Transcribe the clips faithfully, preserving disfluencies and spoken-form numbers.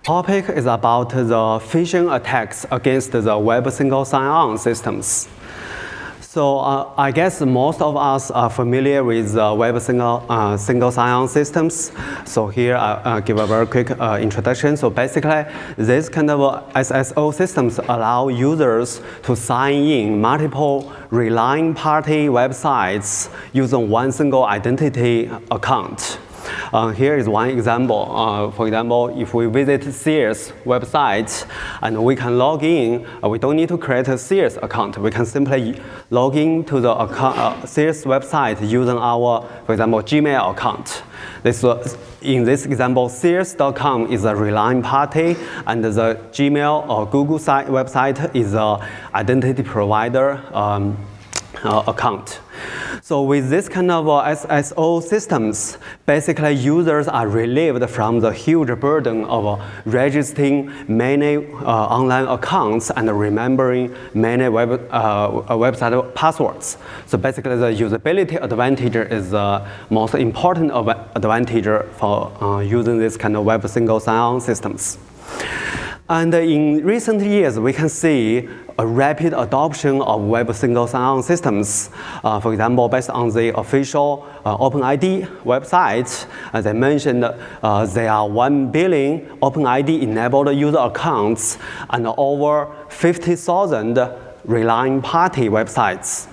Topic is about the phishing attacks against the web single sign-on systems. So uh, I guess most of us are familiar with uh, web single, uh, single sign-on systems. So here I uh, give a very quick uh, introduction. So basically, this kind of S S O systems allow users to sign in multiple relying party websites using one single identity account. Uh, here is one example. Uh, for example, if we visit Sears website and we can log in, uh, we don't need to create a Sears account. We can simply log in to the account, uh, Sears website using our, for example, Gmail account. This, uh, in this example, Sears dot com is a relying party, and the Gmail or Google site website is an identity provider um, uh, account. So with this kind of uh, S S O systems, basically users are relieved from the huge burden of uh, registering many uh, online accounts and remembering many web, uh, website passwords. So basically the usability advantage is the most important advantage for uh, using this kind of web single sign-on systems. And in recent years, we can see a rapid adoption of web single sign-on systems. Uh, for example, based on the official uh, OpenID website, as I mentioned, uh, there are one billion OpenID enabled user accounts and over fifty thousand relying party websites.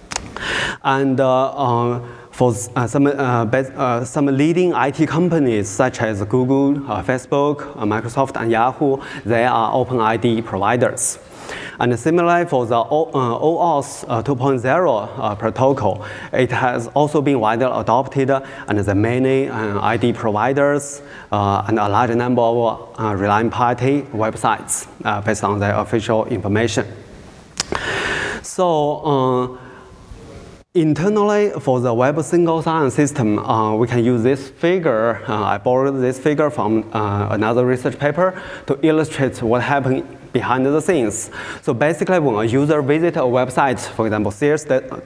And uh, uh, For uh, some, uh, uh, some leading I T companies such as Google, uh, Facebook, uh, Microsoft, and Yahoo, they are OpenID providers. And similarly for the OAuth uh, two point oh uh, protocol, it has also been widely adopted, and the many uh, I D providers uh, and a large number of uh, relying party websites uh, based on their official information. So. Uh, Internally, for the web single sign-on system, uh, we can use this figure. Uh, I borrowed this figure from uh, another research paper to illustrate what happened behind the scenes. So basically, when a user visits a website, for example, Sears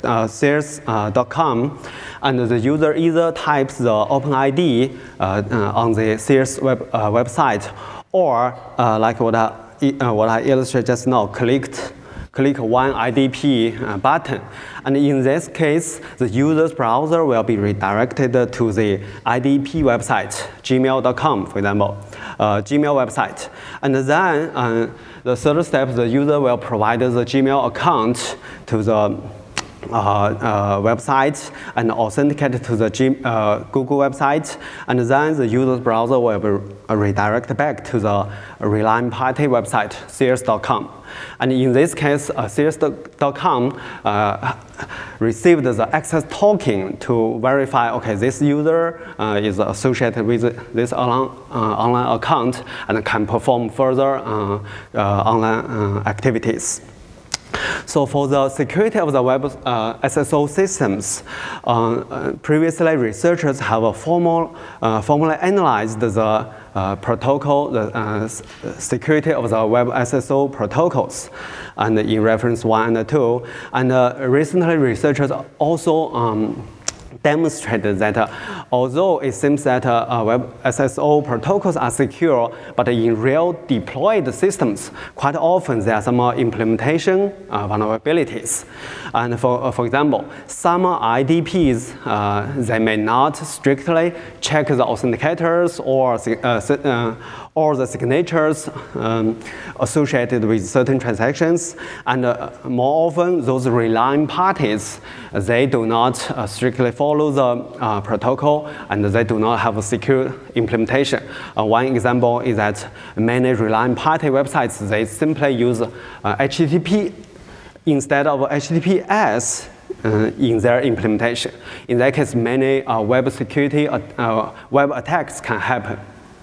dot com, and the user either types the OpenID uh, uh, on the Sears web, uh, website, or uh, like what I, uh, what I illustrated just now, clicked click one I D P uh, button. And in this case, the user's browser will be redirected to the I D P website, gmail dot com, for example, uh, Gmail website. And then uh, the third step, the user will provide the Gmail account to the Uh, uh, website and authenticate to the G, uh, Google website, and then the user's browser will be redirected back to the relying party website, Sears dot com. And in this case, uh, Sears dot com uh, received the access token to verify, okay, this user uh, is associated with this online, uh, online account and can perform further uh, uh, online uh, activities. So for the security of the web uh, S S O systems, uh, uh, previously researchers have a formal, uh, formally analyzed the uh, protocol, the uh, security of the web S S O protocols, and in reference one and two. And uh, recently, researchers also um, demonstrated that uh, although it seems that uh, uh, web S S O protocols are secure, but in real deployed systems, quite often there are some uh, implementation uh, vulnerabilities. And for, uh, for example, some I D Ps, uh, they may not strictly check the authenticators or, uh, uh, or the signatures um, associated with certain transactions. And uh, more often, those relying parties, they do not uh, strictly follow the uh, protocol, and they do not have a secure implementation. Uh, one example is that many relying party websites, they simply use uh, H T T P instead of H T T P S uh, in their implementation. In that case, many uh, web security uh, uh, web attacks can happen.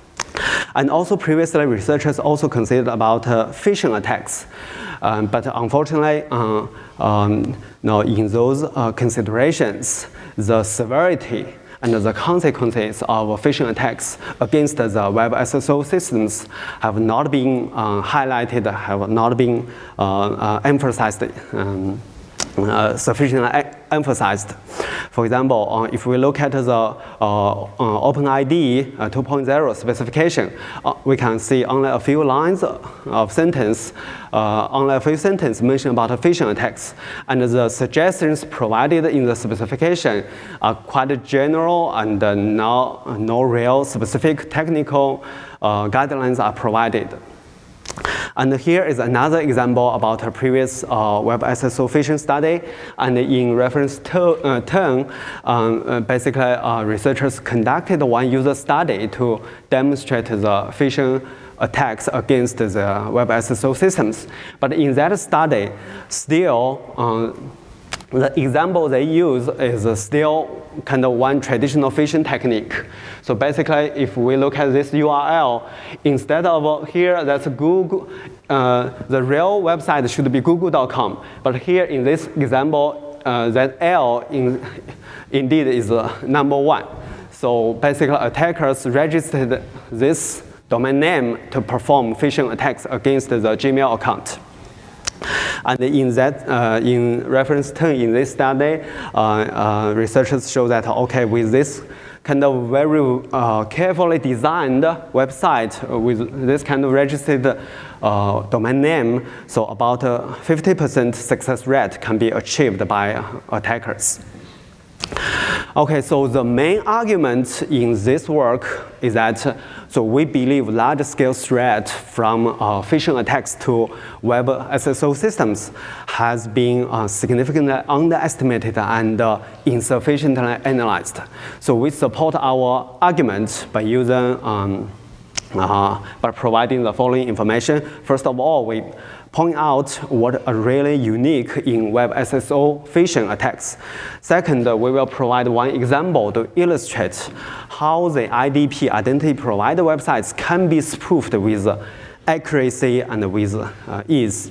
And also previously, researchers also considered about uh, phishing attacks. Um, but unfortunately, uh, um, now in those uh, considerations, the severity and the consequences of phishing attacks against the web S S O systems have not been uh, highlighted, have not been uh, uh, emphasized um, uh, sufficiently emphasized. For example, uh, if we look at the uh, uh, OpenID uh, two point oh specification, uh, we can see only a few lines of sentence, uh, only a few sentences mention about phishing attacks. And the suggestions provided in the specification are quite general, and uh, no, no real specific technical uh, guidelines are provided. And here is another example about a previous uh, Web S S O phishing study. And in reference to uh, ten, um, uh, basically uh, researchers conducted one user study to demonstrate the phishing attacks against the Web S S O systems. But in that study, still, uh, the example they use is still kind of one traditional phishing technique. So basically, if we look at this U R L, instead of here, that's Google, uh, the real website should be google dot com. But here in this example, uh, that L in, indeed is uh, number one. So basically, attackers registered this domain name to perform phishing attacks against the Gmail account. And in that, uh, in reference ten in this study, uh, uh, researchers show that, okay, with this kind of very uh, carefully designed website uh, with this kind of registered uh, domain name, so about a fifty percent success rate can be achieved by attackers. Okay, so the main argument in this work is that uh, so we believe large-scale threat from uh, phishing attacks to Web S S O systems has been uh, significantly underestimated and uh, insufficiently analyzed. So we support our argument by using um, uh, by providing the following information. First of all, we point out what are really unique in Web S S O phishing attacks. Second, we will provide one example to illustrate how the I D P identity provider websites can be spoofed with accuracy and with uh, ease.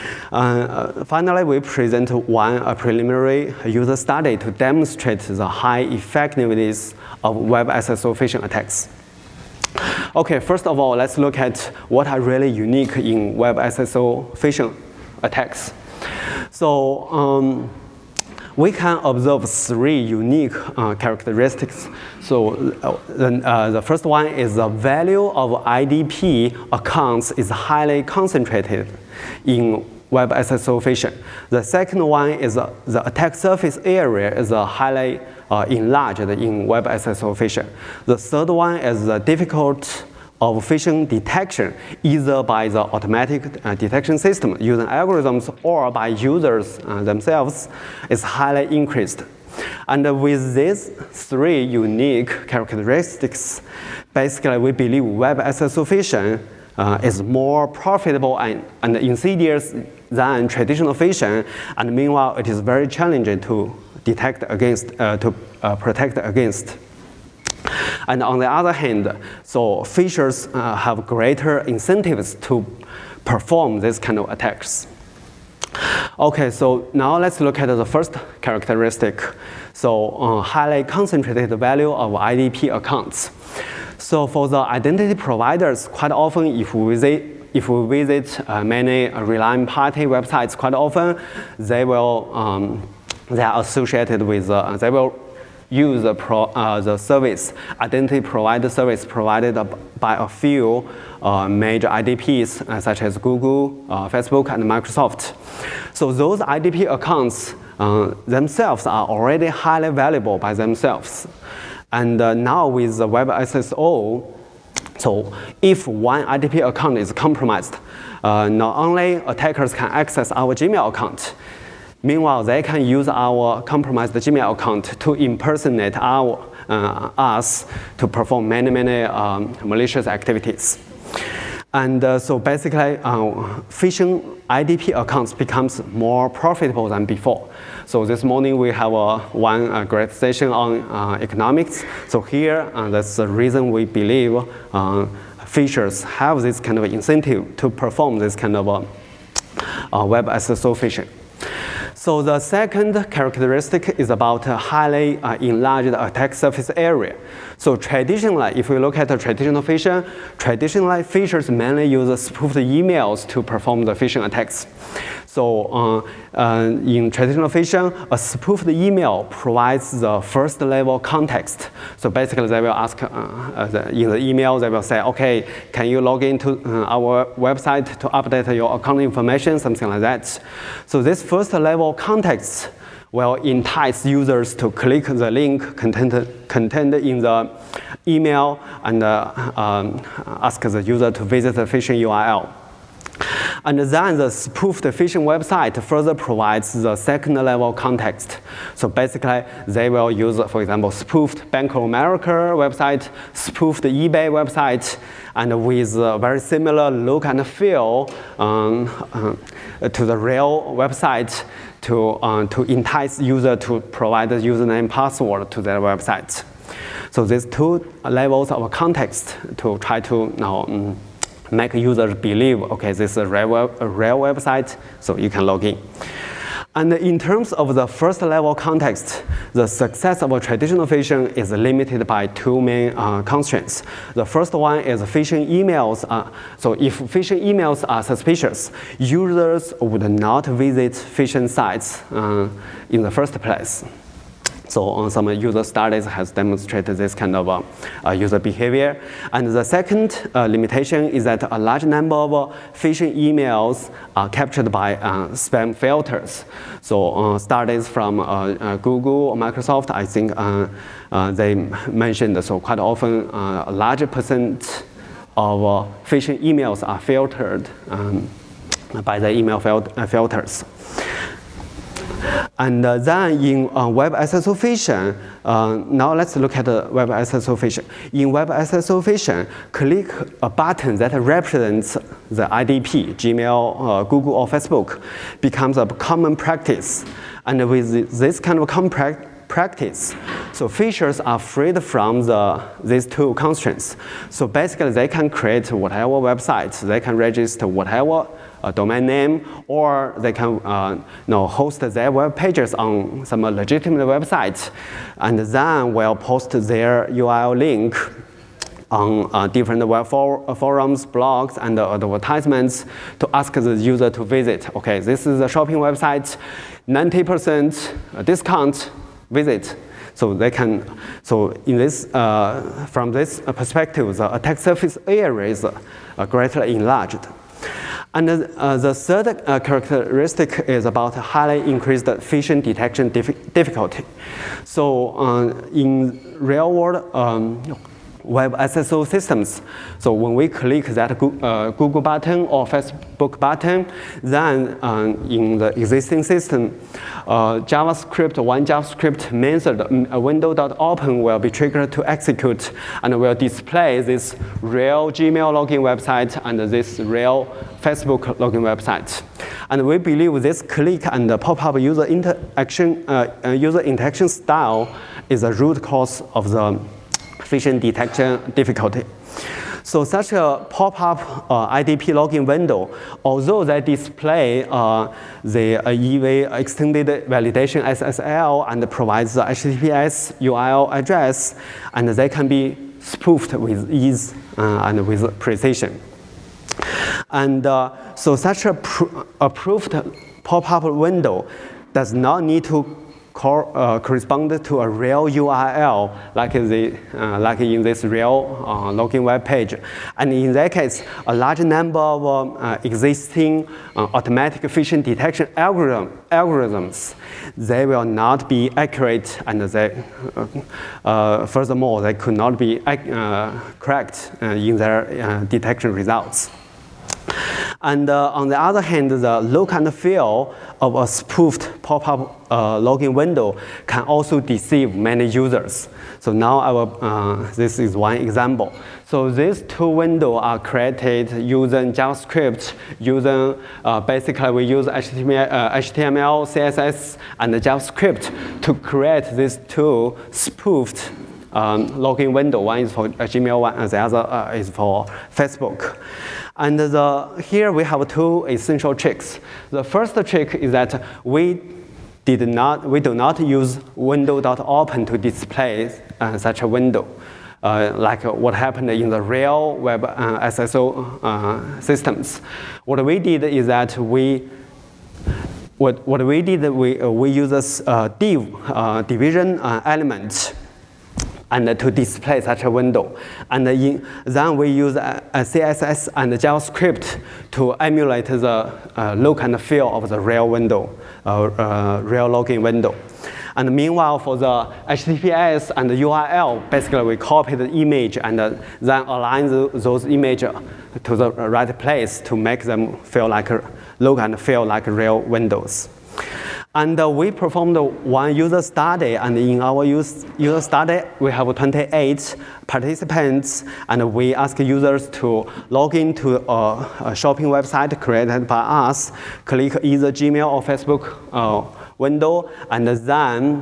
Uh, finally, we present one a preliminary user study to demonstrate the high effectiveness of Web S S O phishing attacks. Okay, first of all, let's look at what are really unique in Web S S O phishing attacks. So um, we can observe three unique uh, characteristics. So uh, the, uh, the first one is the value of I D P accounts is highly concentrated in Web S S O phishing. The second one is uh, the attack surface area is uh, highly uh, enlarged in Web S S O phishing. The third one is the difficult of phishing detection, either by the automatic uh, detection system using algorithms or by users uh, themselves, is highly increased. And with these three unique characteristics, basically we believe Web S S O phishing uh, is more profitable and, and insidious than traditional phishing, and meanwhile it is very challenging to detect against, uh, to uh, protect against. And on the other hand, so phishers uh, have greater incentives to perform this kind of attacks. Okay, so now let's look at the first characteristic. So uh, highly concentrated value of I D P accounts. So for the identity providers, quite often if we visit If we visit uh, many uh, relying party websites, quite often they will um, they are associated with uh, they will use the, pro, uh, the service identity provider service provided by a few uh, major I D Ps uh, such as Google, uh, Facebook, and Microsoft. So those I D P accounts uh, themselves are already highly valuable by themselves, and uh, now with the Web S S O. So if one I D P account is compromised, uh, not only attackers can access our Gmail account, meanwhile they can use our compromised Gmail account to impersonate our, uh, us to perform many, many um, malicious activities. And uh, so basically, uh, phishing I D P accounts becomes more profitable than before. So this morning we have uh, one uh, great session on uh, economics. So here, uh, that's the reason we believe uh, phishers have this kind of incentive to perform this kind of uh, uh, Web S S O phishing. So the second characteristic is about a highly uh, enlarged attack surface area. So traditionally, if we look at the traditional phishing, traditionally phishers mainly use spoofed emails to perform the phishing attacks. So uh, uh, in traditional phishing, a spoofed email provides the first level context. So basically they will ask uh, uh, the, in the email, they will say, okay, can you log into uh, our website to update your account information, something like that. So this first level context will entice users to click the link contained, contained in the email and uh, um, ask the user to visit the phishing U R L. And then the spoofed phishing website further provides the second level context. So basically, they will use, for example, spoofed Bank of America website, spoofed eBay website, and with a very similar look and feel um, uh, to the real website to, uh, to entice user to provide the username password to their website. So these two levels of context to try to you know, um, make users believe, okay, this is a real, web, a real website, so you can log in. And in terms of the first level context, the success of a traditional phishing is limited by two main uh, constraints. The first one is phishing emails. Uh, so if phishing emails are suspicious, users would not visit phishing sites uh, in the first place. So uh, some user studies has demonstrated this kind of uh, uh, user behavior. And the second uh, limitation is that a large number of uh, phishing emails are captured by uh, spam filters. So uh, studies from uh, uh, Google or Microsoft, I think uh, uh, they mentioned, so quite often uh, a large percent of uh, phishing emails are filtered um, by the email fil uh, filters. And uh, then in uh, Web S S O phishing, uh, now let's look at uh, Web S S O phishing. In Web S S O phishing, click a button that represents the I D P, Gmail, uh, Google, or Facebook, becomes a common practice. And with this kind of common pra practice, so phishers are freed from the, these two constraints. So basically, they can create whatever website, they can register whatever a domain name, or they can uh, you know, host their web pages on some legitimate website, and then will post their U R L link on uh, different web for forums, blogs, and uh, advertisements to ask the user to visit. Okay, this is a shopping website, ninety percent discount, visit. So they can, so in this, uh, from this perspective, the attack surface area is uh, greatly enlarged. And uh, the third uh, characteristic is about highly increased phishing detection dif difficulty. So uh, in real world um, Web S S O systems, so when we click that go uh, Google button or Facebook button, then uh, in the existing system, uh, JavaScript, one JavaScript method, a window.open will be triggered to execute and will display this real Gmail login website and this real Facebook login website. And we believe this click and pop-up user interaction, uh, user interaction style is the root cause of the phishing detection difficulty. So such a pop-up uh, I D P login window, although they display uh, the uh, E V extended validation S S L and provides the H T T P S U R L address, and they can be spoofed with ease uh, and with precision. And uh, so such a pr approved pop-up window does not need to Co uh, correspond to a real U R L, like, the, uh, like in this real uh, login web page. And in that case, a large number of uh, existing uh, automatic phishing detection algorithm, algorithms, they will not be accurate, and they, uh, uh, furthermore, they could not be uh, correct uh, in their uh, detection results. And uh, on the other hand, the look and feel of a spoofed pop-up uh, login window can also deceive many users. So now I will, uh, this is one example. So these two windows are created using JavaScript, using uh, basically we use H T M L, uh, H T M L, C S S, and JavaScript to create these two spoofed um, login window. One is for Gmail, one, and the other uh, is for Facebook. And the, here we have two essential tricks. The first trick is that we did not, we do not use window.open to display uh, such a window, uh, like what happened in the real web uh, S S O uh, systems. What we did is that we what, what we did, we, uh, we use this uh, div, uh, division uh, element and uh, to display such a window. And in, then we use uh, a C S S and JavaScript to emulate the uh, look and feel of the real window, uh, uh, real login window. And meanwhile, for the H T T P S and the U R L, basically we copy the image and uh, then align the, those images to the right place to make them feel like a, look and feel like real windows. And uh, we performed one user study, and in our use, user study, we have twenty-eight participants, and we ask users to log into a, a shopping website created by us, click either Gmail or Facebook uh, window, and then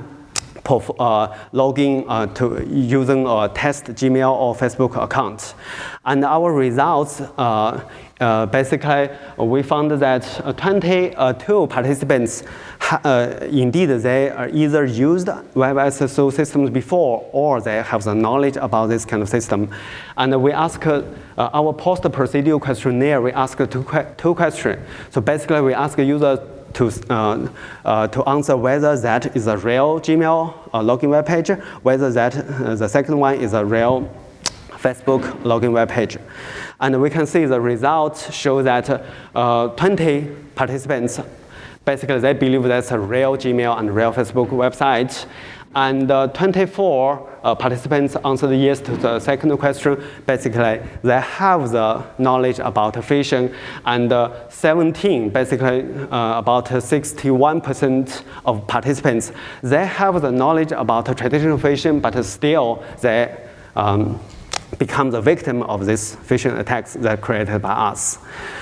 uh, log in uh, to using a test Gmail or Facebook account. And our results, uh, uh, basically, we found that uh, twenty-two participants, ha uh, indeed, they are either used Web S S O systems before, or they have the knowledge about this kind of system. And we ask uh, our post-procedure questionnaire, we ask two, que two questions. So basically, we ask users to, uh, uh, to answer whether that is a real Gmail uh, login web page, whether that uh, the second one is a real Facebook login web page. And we can see the results show that uh, twenty participants, basically they believe that's a real Gmail and real Facebook website. And uh, twenty-four uh, participants answered yes to the second question. Basically, they have the knowledge about phishing, and uh, seventeen, basically uh, about sixty-one percent of participants, they have the knowledge about traditional phishing, but still they um, become the victim of these phishing attacks that are created by us.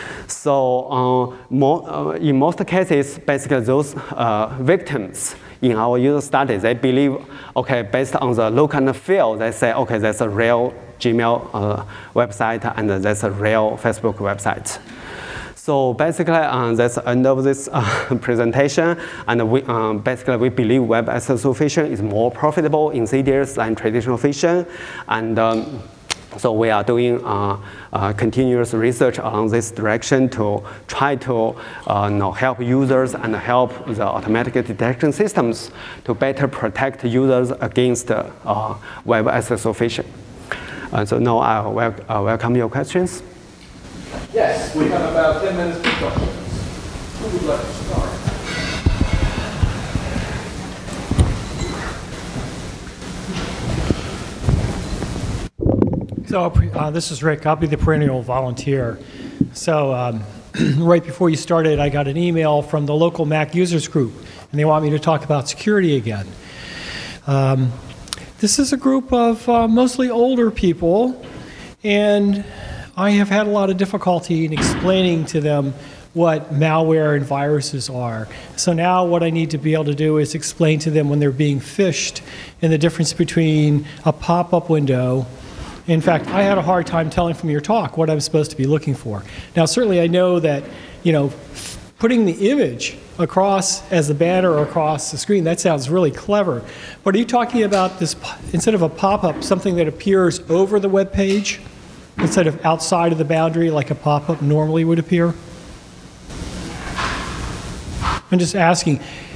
So uh, more, uh, in most cases, basically those uh, victims in our user study, they believe, okay, based on the look and feel, they say, okay, that's a real Gmail uh, website and that's a real Facebook website. So basically, uh, that's the end of this uh, presentation. And we, um, basically, we believe Web S S O phishing is more profitable, insidious than traditional phishing. And um, so we are doing uh, uh, continuous research along this direction to try to uh, you know, help users and help the automatic detection systems to better protect users against uh, Web S S O phishing. Uh, so now I will wel uh, welcome your questions. Yes, we have about ten minutes for questions. Who would like to start? So uh, this is Rick. I'll be the perennial volunteer. So um, right before you started, I got an email from the local Mac users group, and they want me to talk about security again. Um, this is a group of uh, mostly older people, and I have had a lot of difficulty in explaining to them what malware and viruses are. So now what I need to be able to do is explain to them when they're being phished and the difference between a pop-up window. In fact, I had a hard time telling from your talk what I'm supposed to be looking for. Now, certainly I know that, you know, putting the image across as the banner across the screen, that sounds really clever. But are you talking about this, instead of a pop-up, something that appears over the web page instead of outside of the boundary like a pop-up normally would appear? I'm just asking.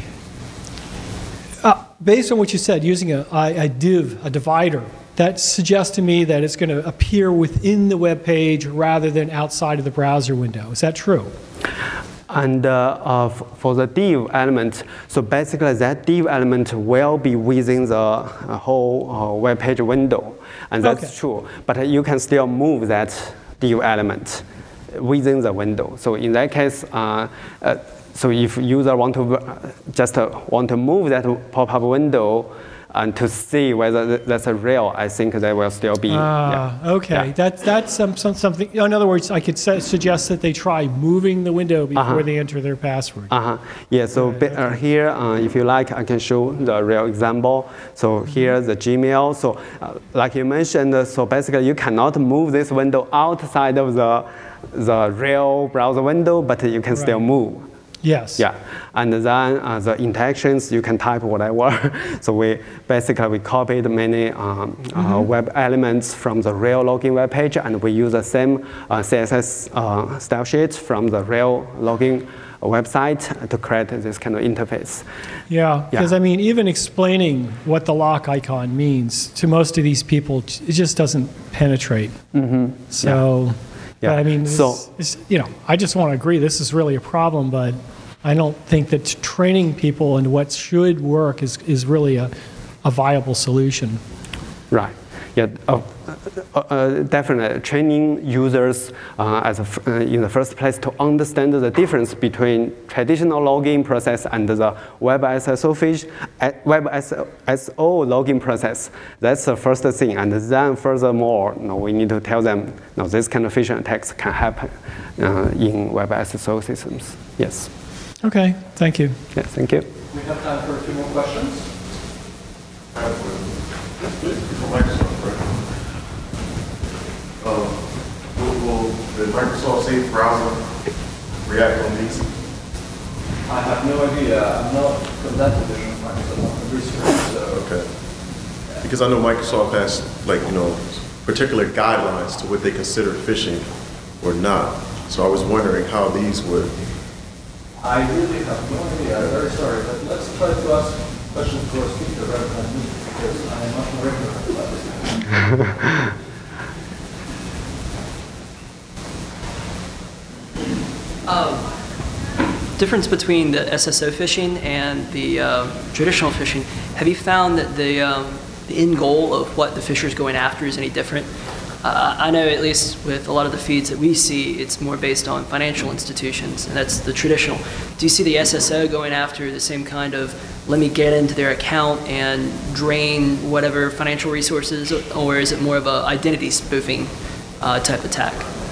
Uh, based on what you said, using a, a div, a divider, that suggests to me that it's going to appear within the web page rather than outside of the browser window. Is that true? And uh, uh, for the div element, so basically that div element will be within the uh, whole uh, web page window, and that's okay. True. But you can still move that div element within the window. So in that case, uh, uh, so if user want to uh, just uh, want to move that pop-up window, and to see whether that's a real, I think they will still be. Uh, yeah. Okay, yeah. That, that's some, some, something. In other words, I could say, suggest that they try moving the window before uh-huh. they enter their password. Uh-huh. Yeah, so right, okay. uh, here, uh, if you like, I can show the real example. So mm-hmm. Here's the Gmail. So uh, like you mentioned, uh, so basically you cannot move this window outside of the, the real browser window, but you can right. still move. Yes. Yeah, and then uh, the interactions, you can type whatever. So we basically we copied many um, mm-hmm. uh, web elements from the real login web page, and we use the same uh, C S S uh, style sheet from the real login website to create this kind of interface. Yeah, because Yeah. I mean, even explaining what the lock icon means to most of these people, it just doesn't penetrate. Mm-hmm. So, Yeah. but I mean, So- this, this, you know, I just want to agree this is really a problem, but I don't think that training people in what should work is, is really a, a viable solution. Right. Yeah. Uh, uh, uh, definitely training users uh, as a f- uh, in the first place to understand the difference between traditional login process and the web S S O fish, uh, web S S O login process. That's the first thing. And then furthermore, you know, we need to tell them, you know, this kind of phishing attacks can happen uh, in web S S O systems. Yes. Okay, thank you. Yeah. Thank you. We have time for a few more questions. I have one. For Microsoft, right? Um, will, will the Microsoft Safe browser react on these? I have no idea. I'm not from that division of Microsoft. I'm a researcher, so. Okay. Because I know Microsoft has, like, you know, particular guidelines to what they consider phishing or not. So I was wondering how these would. I really have no idea. I'm very sorry, but let's try to ask questions to our speaker rather than me, because I am much more ignorant about this. Um, difference between the S S O phishing and the uh, traditional phishing. Have you found that the, um, the end goal of what the fisher is going after is any different? Uh, I know at least with a lot of the feeds that we see, it's more based on financial institutions, and that's the traditional. Do you see the S S O going after the same kind of, let me get into their account and drain whatever financial resources, or is it more of a identity spoofing uh, type attack?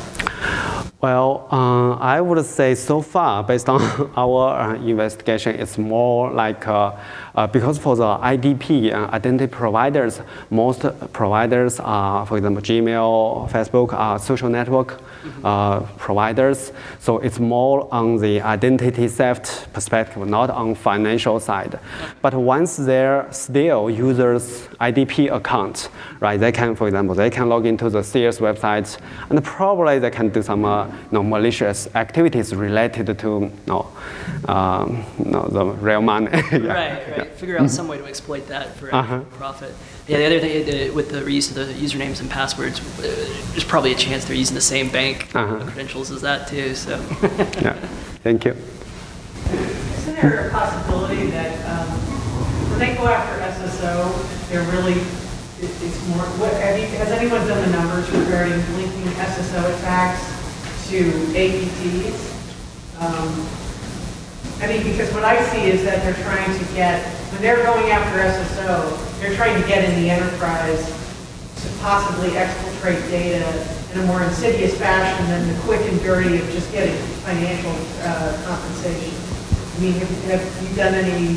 Well, uh, I would say so far, based on our uh, investigation, it's more like uh, uh, because for the I D P, uh, identity providers, most providers are, for example, Gmail, Facebook, are social network uh, providers. So it's more on the identity theft perspective, not on financial side. But once they're still users' I D P account, right? They can, for example, they can log into the Sears website, and probably they can do some uh, you know, malicious activities related to you know, um, you know, the real money. Yeah. Right, right. Yeah. Figure out some way to exploit that for Uh-huh. profit. Yeah, the other thing uh, with the reuse of the usernames and passwords, uh, there's probably a chance they're using the same bank Uh-huh. credentials as that too. So. Yeah. Thank you. Isn't there a possibility that um, when they go after S S O, they're really, it, it's more, what, have you, has anyone done the numbers regarding linking S S O attacks to A P Ts? Um, I mean, because what I see is that they're trying to get, when they're going after S S O, they're trying to get in the enterprise to possibly exfiltrate data in a more insidious fashion than the quick and dirty of just getting financial uh, compensation. I mean, have, have you done any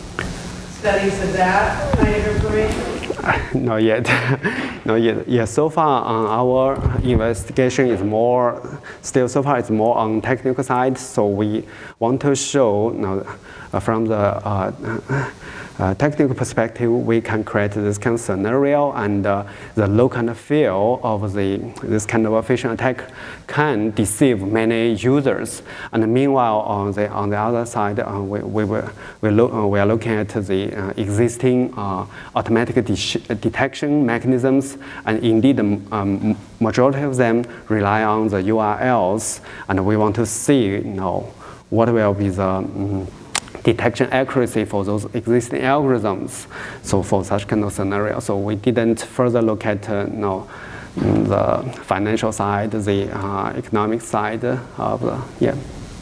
studies of that kind of information? Not yet. Not yet. Yeah, so far on our investigation is more, still so far it's more on technical side. So we want to show, you know, uh, from the uh, uh, technical perspective, we can create this kind of scenario, and uh, the look and feel of the this kind of a phishing attack can deceive many users. And meanwhile, on the on the other side, uh, we we will we look uh, we are looking at the uh, existing uh, automatic de- detection mechanisms, and indeed, um, majority of them rely on the U R Ls, and we want to see, you know, what will be the um, detection accuracy for those existing algorithms. So for such kind of scenario, so we didn't further look at uh, you know, the financial side, the uh, economic side of the, yeah.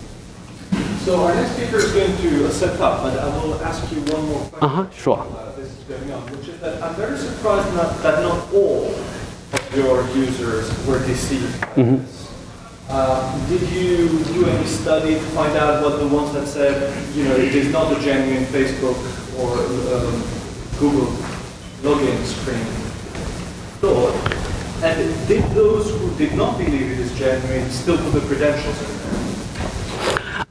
So our next speaker is going to set up, but I will ask you one more question. Uh-huh, sure. Uh, this is going on, which is that I'm very surprised not, that not all of your users were deceived by Mm-hmm. this. Uh, did you do any study to find out what the ones that said, you know, it is not a genuine Facebook or um, Google login screen thought? And did those who did not believe it is genuine still put the credentials in there?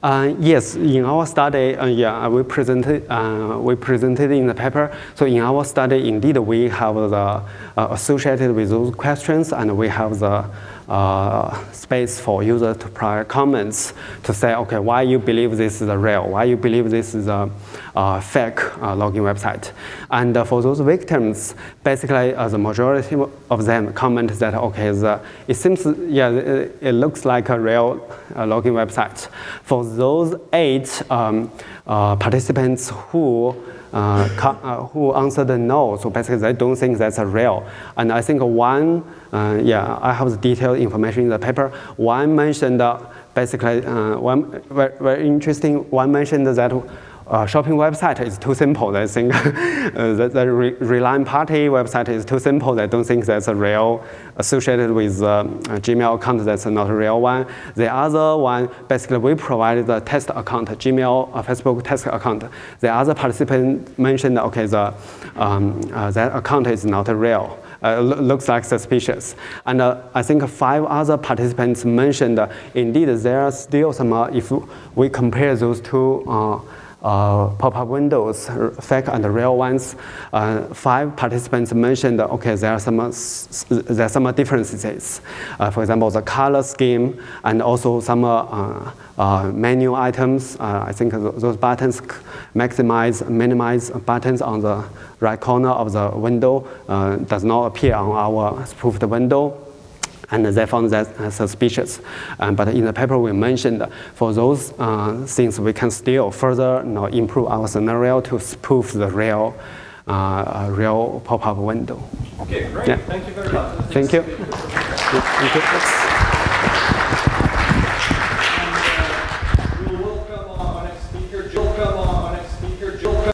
Uh, yes, in our study, uh, yeah, we presented uh, we presented in the paper. So in our study, indeed, we have the uh, associated with those questions, and we have the uh, space for users to provide comments to say, okay, why you believe this is a real, why you believe this is a, a fake uh, login website. And uh, for those victims, basically uh, the majority of them comment that, okay, the, it seems, yeah, it, it looks like a real uh, login website. For those eight um, uh, participants who uh, uh, who answered no, so basically they don't think that's a real. And I think one, uh, yeah, I have the detailed information in the paper. One mentioned uh, basically, uh, one very, very interesting, one mentioned that Uh, shopping website is too simple. They think uh, that the re Reliant Party website is too simple. They don't think that's a real associated with um, a Gmail account. That's not a real one. The other one, basically, we provided the test account, Gmail, uh, Facebook test account. The other participant mentioned, okay, the um, uh, that account is not real. Uh, looks like suspicious. And uh, I think five other participants mentioned, uh, indeed, there are still some, uh, if we compare those two uh, uh, pop-up windows, fake and real ones, uh, five participants mentioned, okay, there are some, uh, there are some differences. Uh, for example, the color scheme and also some uh, uh, menu items. Uh, I think those buttons, maximize, minimize buttons on the right corner of the window uh, does not appear on our spoofed window, and they found that uh, suspicious. Um, but in the paper we mentioned for those uh, things we can still further you know, improve our scenario to spoof the real, uh, real pop-up window. Okay, great. Yeah. Thank you very much. Thank you. Thank you.